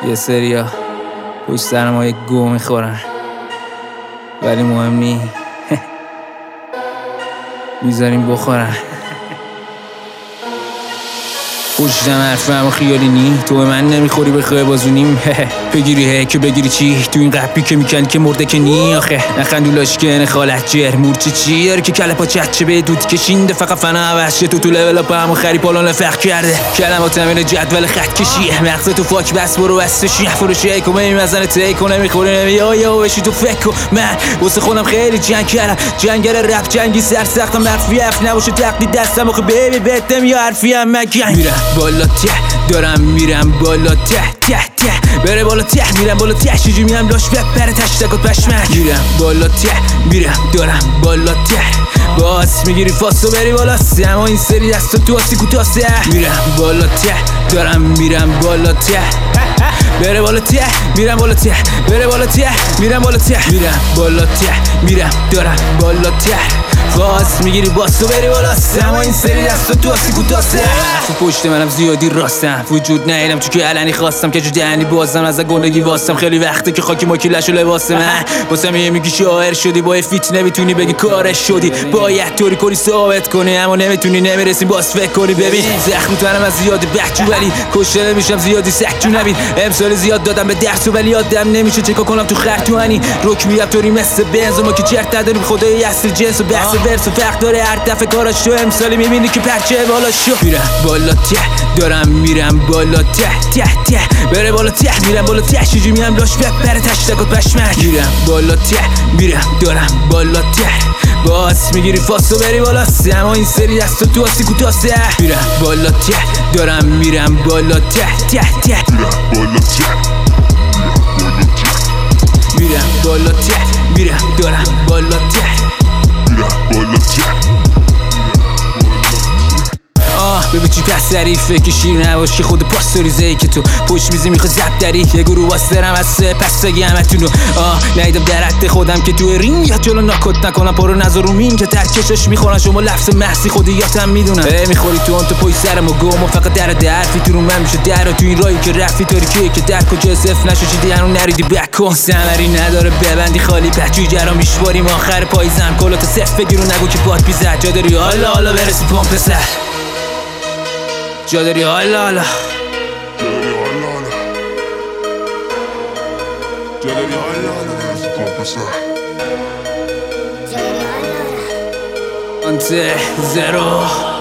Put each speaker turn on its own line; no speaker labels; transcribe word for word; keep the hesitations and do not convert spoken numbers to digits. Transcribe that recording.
یه سریا پشت سر ما یک گو میخورن ولی مهم نی میذاریم بخورن. پشتم حرفم و خیالی نی، تو به من نمیخوری بخواه بازونیم بگیری هه که بگیری چی، تو این قبی که میکنی که مرده که نی آخه نخندولاش که نخالت جر مورچه چی داره که کله پا چچه به دود کشینده فقط فنا عوضشه تو تو لول پا همون خری پالان لفق کرده کلمات همین جدول خط کشیه مغز تو فاک بس برو بستشی فروشی ای کنه میمزنه تی کنه میخوری نمیا یا بشی تو فکر کن من واسه خودم خیلی جنگ کردم جنگل رپ جنگی سر سختم مخفی اف نباشه تقلید دستم آخه بیبی بهتم یا حرفی هم من میرم بالا ته دارم میرم بالا ته ته ته بره بالا ته میرم بالا ته چجوری میرم لاش بپره تشتک و پشمک میرم بالا ته میرم دارم بالا ته باس میگیری فاستو بری بالا سه اما این سری دستو تو آسی کوتاسه میرم بالا ته دارم میرم بالا ته بره بالا ته میرم بالا ته بره بالا ته میرم بالا ته میرم بالا ته میرم دارم بالا ته فاست میگیری باستو بری بالا سه اما این سری دستو تو آسی کوتاسه تو پشت منم زیادی راستم وجود نیدم چون که علنی خواستم که جو دهنی بازم از گندگی واستم خیلی وقته که خاکی ماکیلش و لباس من واسه میگه میگی شاعر شدی با فیت نمیتونی بگی کارش شدی باید طوری کنی ثابت کنی اما نمیتونی نمیرسی باز فکر کنی ببین زخم تنم از زیادی بچو ولی کشته نمیشم زیادی سکتو نبین امسال زیاد دادم به درس ولی یادم نمیشه چیکار کنم تو خرطوانی رک میگم طوری مثل بنز ما که چرت نداریم خدای اصل جنس و بحث ورس و فرق داره هر دفعه کاراش تو امسالی میبینی که پرچه بالا شو میرم بالا ته دارم میرم بالا ته ته ته بره بالا ته میرم بالا ته چجوری میرم لاش بپره تشتک و پشمک میرم بالا ته میرم دارم بالا ته باس میگیری فاستو بری بالا سه اما این سری دستو تو آسی کوتاسه میرم بالا ته دارم میرم بالا ته ته ته میرم بالا ته میرم دارم بالا ته
بالا ته
ببین چی پس ظریفه که شیر نباش که خود پاستوریزه ای که تو پشت میزی میخوای زب داری یه گروه واسرم از سه پس بگی همتونو آه نیدم در حد خودم که توی رینگ یا جلو ناکت نکنم پارو نظر مین که ترکشش میخورن شما لفظ محسی خودی یاتم میدونم ای میخوری تو اون تو پای سرم و گم و فقط در درفی تو رو من میشه در تو این رایی که رفتی تاریکیه که در کجا صف نشو چیدی هنو نریدی بک کن سمری نداره ببندی خالی بچوی جرا میشواریم آخر پایزم کلات صف بگیرو نگو که باد بیزد جا داری حالا حالا برسی پمپ سر جا داری حالا حالا
جا داری حالا حالا پمپ سر
انت زیرو